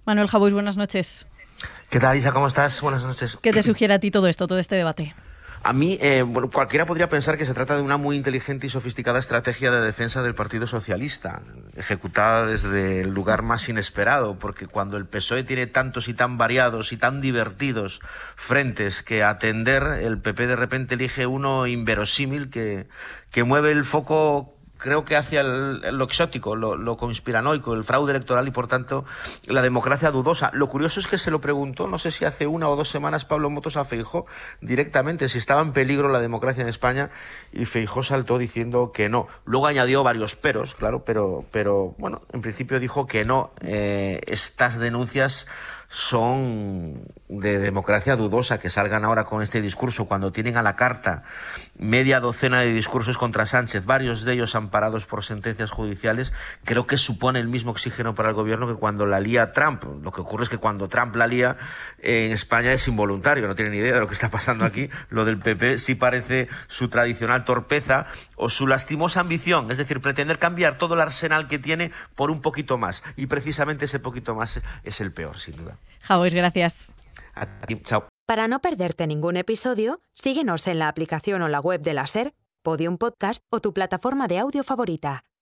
Manuel Jabús, buenas noches. ¿Qué tal, Isa? ¿Cómo estás? Buenas noches. ¿Qué te sugiere a ti todo esto, todo este debate? A mí, cualquiera podría pensar que se trata de una muy inteligente y sofisticada estrategia de defensa del Partido Socialista, ejecutada desde el lugar más inesperado, porque cuando el PSOE tiene tantos y tan variados y tan divertidos frentes que atender, el PP de repente elige uno inverosímil que mueve el foco, creo que hacia lo exótico, lo conspiranoico, el fraude electoral y, por tanto, la democracia dudosa. Lo curioso es que se lo preguntó, no sé si hace 1 o 2 semanas, Pablo Motos a Feijóo directamente, si estaba en peligro la democracia en España, y Feijóo saltó diciendo que no. Luego añadió varios peros, claro, pero bueno, en principio dijo que no. Estas denuncias son de democracia dudosa, que salgan ahora con este discurso cuando tienen a la carta media docena de discursos contra Sánchez, varios de ellos amparados por sentencias judiciales. Creo que supone el mismo oxígeno para el gobierno que cuando la lía Trump. Lo que ocurre es que cuando Trump la lía en España es involuntario, no tienen ni idea de lo que está pasando aquí. Lo del PP sí parece su tradicional torpeza o su lastimosa ambición, es decir, pretender cambiar todo el arsenal que tiene por un poquito más, y precisamente ese poquito más es el peor, sin duda. Jabús, gracias. A ti, chao. Para no perderte ningún episodio, síguenos en la aplicación o la web de la SER, Podium Podcast o tu plataforma de audio favorita.